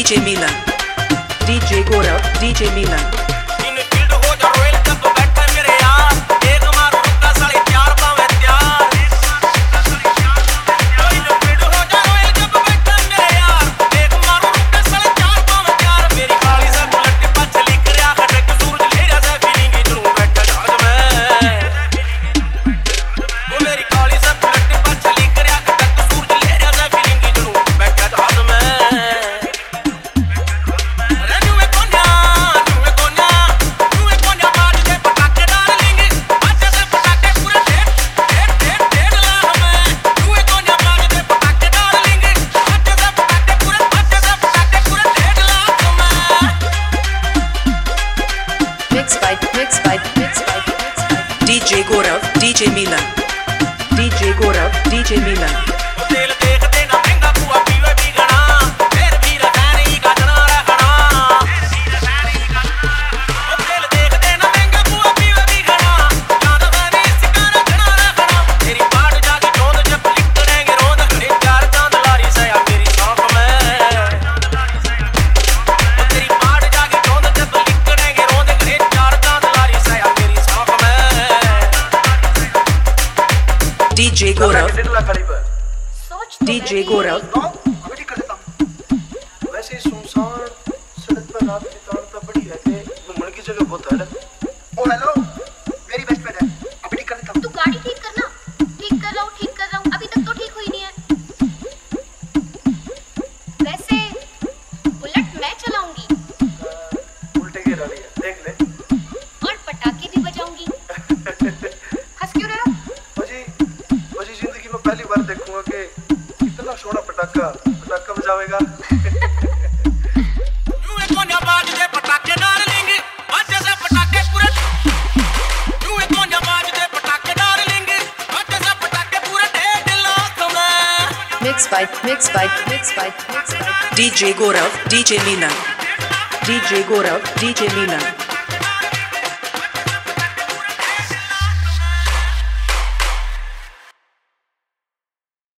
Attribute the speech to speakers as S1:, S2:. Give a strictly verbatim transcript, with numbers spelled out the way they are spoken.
S1: D J Milan, D J Gaurav, D J Milan. Mixed by, mixed by, mixed by, mixed by D J Gaurav, D J Milan, D J Gaurav, D J Milan. D J Gaurav, D J Gaurav.
S2: वैसे ही सुनसान सड़क पर रात बिताना तो बड़ी है कि घूमने की जगह बहुत है। ओ हेलो, मेरी बेस्ट फ्रेंड है, अभी ठीक कर देता हूँ।
S3: तू गाड़ी ठीक करना, ठीक कर रहा हूँ, ठीक कर रहा हूँ, अभी तक तो ठीक हुई नहीं है। वैसे बुलेट मैं चलाऊंगी,
S2: उल्टे गिरा रही है, देख ले।
S3: और पटाखे भी बजाऊंगी। हंस क्यों रहे हो?
S2: मुझे मुझे जिंदगी में पहली बार देखूंगा कि इतना सोना पटाखा पटाखा बजावेगा।
S1: Mixed by, mixed by, mixed by, mixed by D J Gaurav, D J Milan, D J Gaurav, D J Milan.